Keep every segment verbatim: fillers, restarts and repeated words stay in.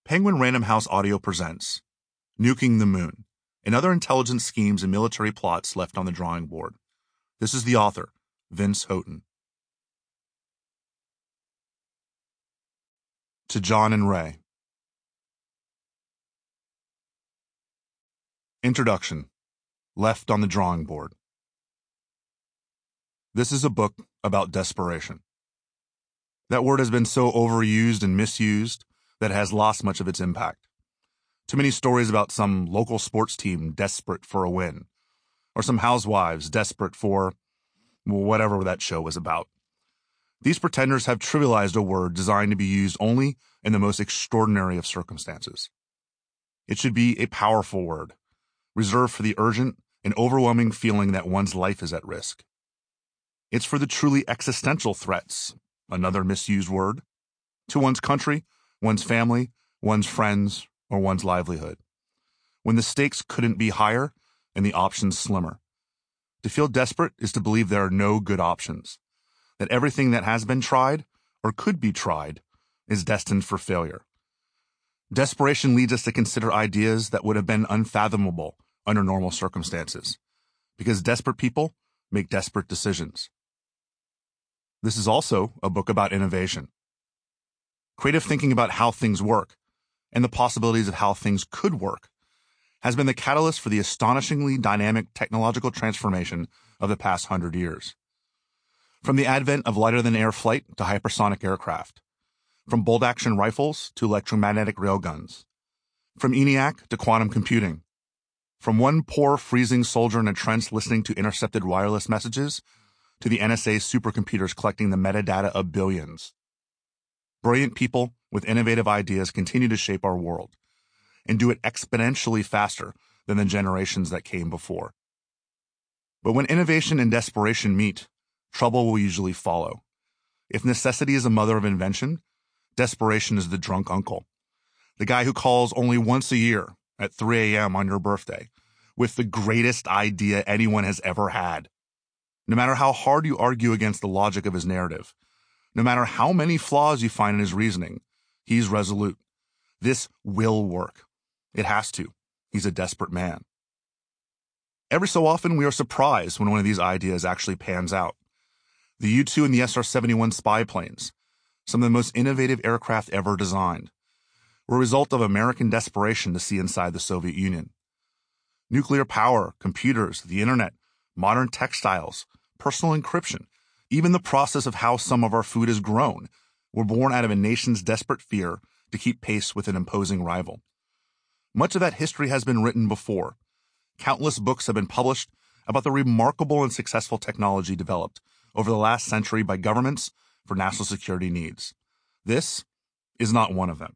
Penguin Random House Audio presents Nuking the Moon and Other Intelligence Schemes and Military Plots Left on the Drawing Board. This is the author, Vince Houghton. To John and Ray. Introduction. Left on the Drawing Board. This is a book about desperation. That word has been so overused and misused that it has lost much of its impact. Too many stories about some local sports team desperate for a win, or some housewives desperate for whatever that show was about. These pretenders have trivialized a word designed to be used only in the most extraordinary of circumstances. It should be a powerful word, reserved for the urgent and overwhelming feeling that one's life is at risk. It's for the truly existential threats, another misused word, to one's country, one's family, one's friends, or one's livelihood. When the stakes couldn't be higher and the options slimmer. To feel desperate is to believe there are no good options, that everything that has been tried or could be tried is destined for failure. Desperation leads us to consider ideas that would have been unfathomable under normal circumstances, because desperate people make desperate decisions. This is also a book about innovation. Creative thinking about how things work and the possibilities of how things could work has been the catalyst for the astonishingly dynamic technological transformation of the past hundred years. From the advent of lighter-than-air flight to hypersonic aircraft, from bolt-action rifles to electromagnetic railguns, from ENIAC to quantum computing, from one poor freezing soldier in a trench listening to intercepted wireless messages to the N S A's supercomputers collecting the metadata of billions. Brilliant people with innovative ideas continue to shape our world and do it exponentially faster than the generations that came before. But when innovation and desperation meet, trouble will usually follow. If necessity is a mother of invention, desperation is the drunk uncle, the guy who calls only once a year at three a.m. on your birthday with the greatest idea anyone has ever had. No matter how hard you argue against the logic of his narrative, no matter how many flaws you find in his reasoning, he's resolute. This will work. It has to. He's a desperate man. Every so often, we are surprised when one of these ideas actually pans out. The U two and the S R seventy-one spy planes, some of the most innovative aircraft ever designed, were a result of American desperation to see inside the Soviet Union. Nuclear power, computers, the internet, modern textiles, personal encryption, even the process of how some of our food is grown, were born out of a nation's desperate fear to keep pace with an imposing rival. Much of that history has been written before. Countless books have been published about the remarkable and successful technology developed over the last century by governments for national security needs. This is not one of them.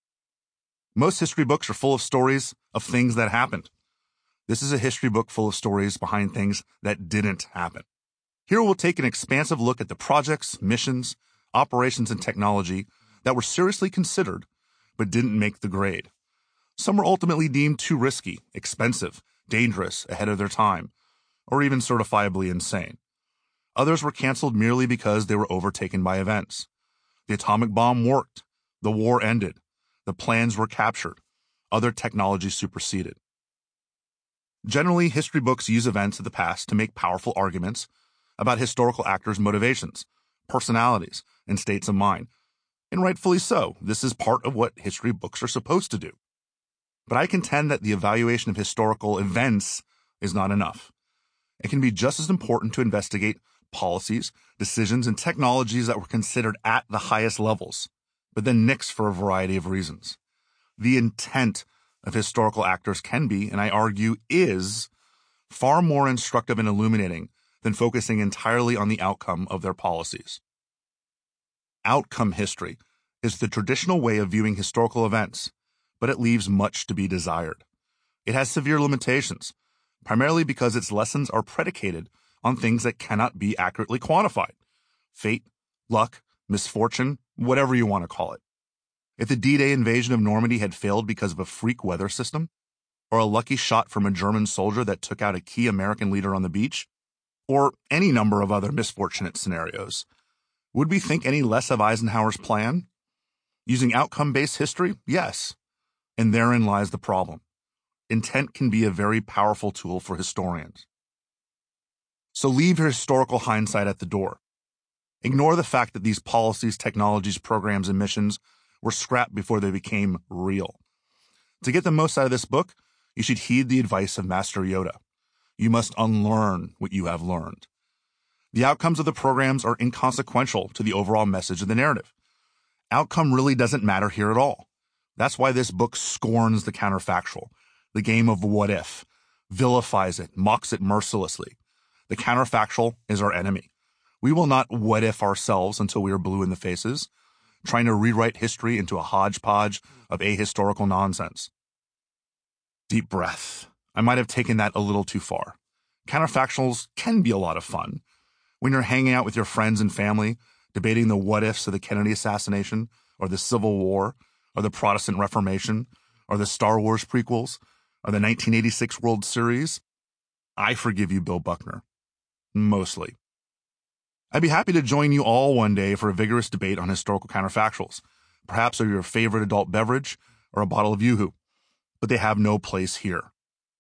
Most history books are full of stories of things that happened. This is a history book full of stories behind things that didn't happen. Here we'll take an expansive look at the projects, missions, operations, and technology that were seriously considered but didn't make the grade. Some were ultimately deemed too risky, expensive, dangerous, ahead of their time, or even certifiably insane. Others were canceled merely because they were overtaken by events. The atomic bomb worked. The war ended. The plans were captured. Other technology superseded. Generally, history books use events of the past to make powerful arguments about historical actors' motivations, personalities, and states of mind. And rightfully so. This is part of what history books are supposed to do. But I contend that the evaluation of historical events is not enough. It can be just as important to investigate policies, decisions, and technologies that were considered at the highest levels, but then nixed for a variety of reasons. The intent of historical actors can be, and I argue is, far more instructive and illuminating than focusing entirely on the outcome of their policies. Outcome history is the traditional way of viewing historical events, but it leaves much to be desired. It has severe limitations, primarily because its lessons are predicated on things that cannot be accurately quantified. Fate, luck, misfortune, whatever you want to call it. If the D-Day invasion of Normandy had failed because of a freak weather system, or a lucky shot from a German soldier that took out a key American leader on the beach, or any number of other misfortunate scenarios, would we think any less of Eisenhower's plan? Using outcome-based history, yes. And therein lies the problem. Intent can be a very powerful tool for historians. So leave your historical hindsight at the door. Ignore the fact that these policies, technologies, programs, and missions were scrapped before they became real. To get the most out of this book, you should heed the advice of Master Yoda. You must unlearn what you have learned. The outcomes of the programs are inconsequential to the overall message of the narrative. Outcome really doesn't matter here at all. That's why this book scorns the counterfactual, the game of what if, vilifies it, mocks it mercilessly. The counterfactual is our enemy. We will not what if ourselves until we are blue in the faces, trying to rewrite history into a hodgepodge of ahistorical nonsense. Deep breath. I might have taken that a little too far. Counterfactuals can be a lot of fun. When you're hanging out with your friends and family, debating the what-ifs of the Kennedy assassination, or the Civil War, or the Protestant Reformation, or the Star Wars prequels, or the nineteen eighty-six World Series, I forgive you, Bill Buckner. Mostly. I'd be happy to join you all one day for a vigorous debate on historical counterfactuals, perhaps over your favorite adult beverage or a bottle of Yoo-hoo, but they have no place here.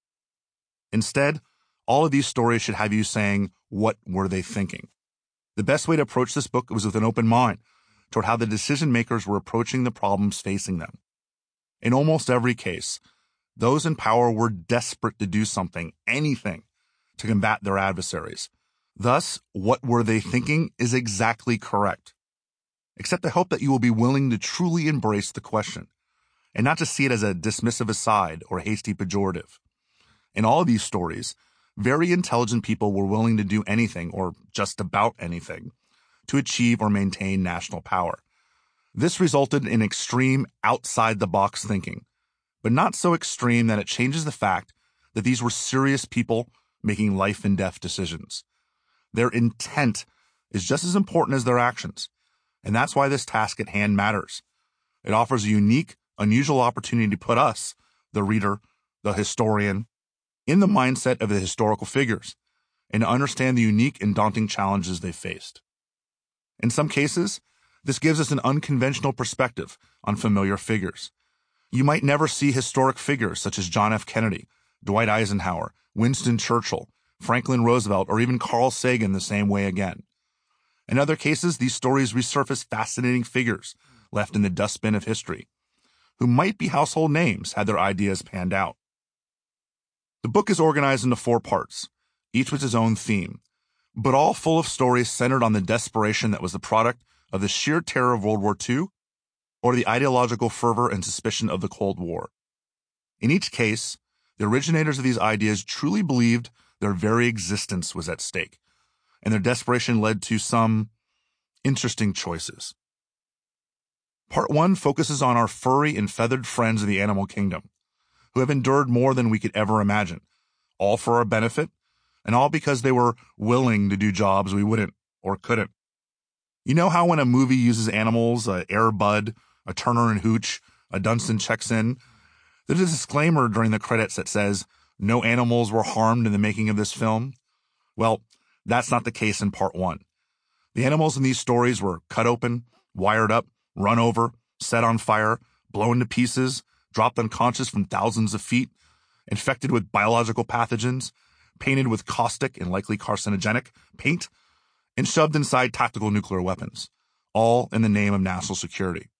Instead, all of these stories should have you saying, what were they thinking? The best way to approach this book was with an open mind toward how the decision makers were approaching the problems facing them. In almost every case, those in power were desperate to do something, anything, to combat their adversaries. Thus, what were they thinking is exactly correct. Except I hope that you will be willing to truly embrace the question, and not to see it as a dismissive aside or hasty pejorative. In all of these stories, very intelligent people were willing to do anything, or just about anything, to achieve or maintain national power. This resulted in extreme outside-the-box thinking, but not so extreme that it changes the fact that these were serious people making life-and-death decisions. Their intent is just as important as their actions, and that's why this task at hand matters. It offers a unique, unusual opportunity to put us, the reader, the historian, in the mindset of the historical figures, and to understand the unique and daunting challenges they faced. In some cases, this gives us an unconventional perspective on familiar figures. You might never see historic figures such as John F. Kennedy, Dwight Eisenhower, Winston Churchill, Franklin Roosevelt, or even Carl Sagan the same way again. In other cases, these stories resurface fascinating figures left in the dustbin of history, who might be household names had their ideas panned out. The book is organized into four parts, each with its own theme, but all full of stories centered on the desperation that was the product of the sheer terror of World War Two or the ideological fervor and suspicion of the Cold War. In each case, the originators of these ideas truly believed their very existence was at stake, and their desperation led to some interesting choices. Part one focuses on our furry and feathered friends of the animal kingdom, who have endured more than we could ever imagine, all for our benefit, and all because they were willing to do jobs we wouldn't or couldn't. You know how when a movie uses animals, a Air Bud, a Turner and Hooch, a Dunstan checks in, there's a disclaimer during the credits that says, no animals were harmed in the making of this film? Well, that's not the case in part one. The animals in these stories were cut open, wired up, run over, set on fire, blown to pieces, dropped unconscious from thousands of feet, infected with biological pathogens, painted with caustic and likely carcinogenic paint, and shoved inside tactical nuclear weapons, all in the name of national security.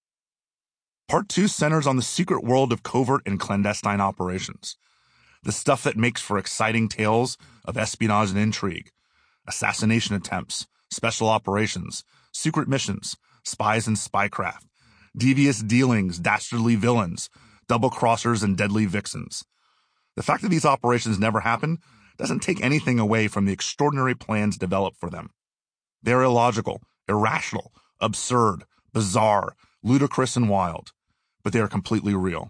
Part two centers on the secret world of covert and clandestine operations, the stuff that makes for exciting tales of espionage and intrigue, assassination attempts, special operations, secret missions, spies and spycraft, devious dealings, dastardly villains, double-crossers, and deadly vixens. The fact that these operations never happen doesn't take anything away from the extraordinary plans developed for them. They are illogical, irrational, absurd, bizarre, ludicrous, and wild, but they are completely real.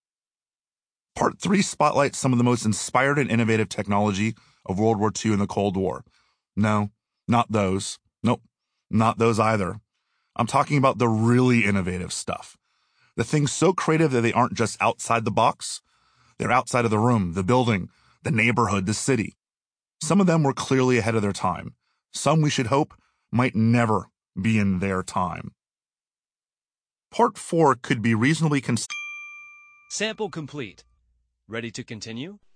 Part three spotlights some of the most inspired and innovative technology of World War Two and the Cold War. No, not those. Nope, not those either. I'm talking about the really innovative stuff. The things so creative that they aren't just outside the box. They're outside of the room, the building, the neighborhood, the city. Some of them were clearly ahead of their time. Some, we should hope, might never be in their time. Part four could be reasonably considered. Sample complete. Ready to continue?